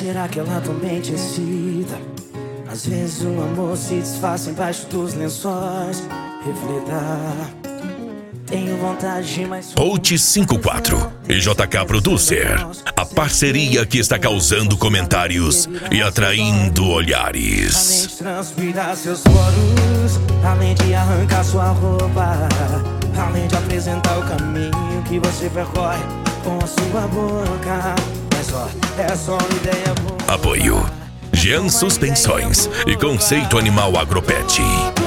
será que ela também te excita? Às vezes o amor se disfarça embaixo dos lençóis. Reflita. Tenho vontade, mas... Out 54 e JK Producer. A parceria que está causando comentários e atraindo olhares. Além de transpirar seus poros, além de arrancar sua roupa, além de apresentar o caminho que você percorre com a sua boca. É só uma ideia boa. Apoio Jean Suspensões e Conceito Animal Agropet.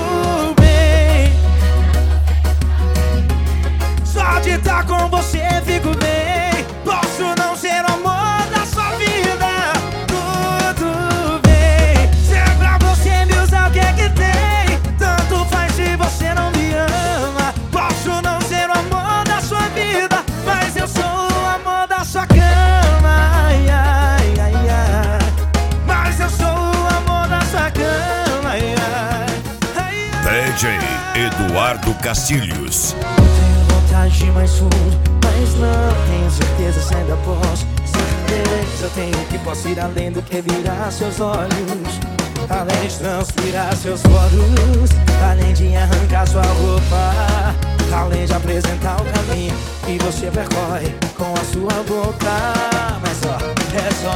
De estar com você fico bem. Posso não ser o amor da sua vida, tudo bem. Se é pra você me usar, o que é que tem? Tanto faz se você não me ama. Posso não ser o amor da sua vida, mas eu sou o amor da sua cama. Ai, ai, ai, ai. Mas eu sou o amor da sua cama. Ai, ai, ai. DJ Eduardo Castilhos. Agir mais fundo, mas não tenho certeza se ainda posso. Certeza eu tenho que posso ir além do que virar seus olhos, além de transpirar seus poros, além de arrancar sua roupa, além de apresentar o caminho que você percorre com a sua boca. Mas ó, é só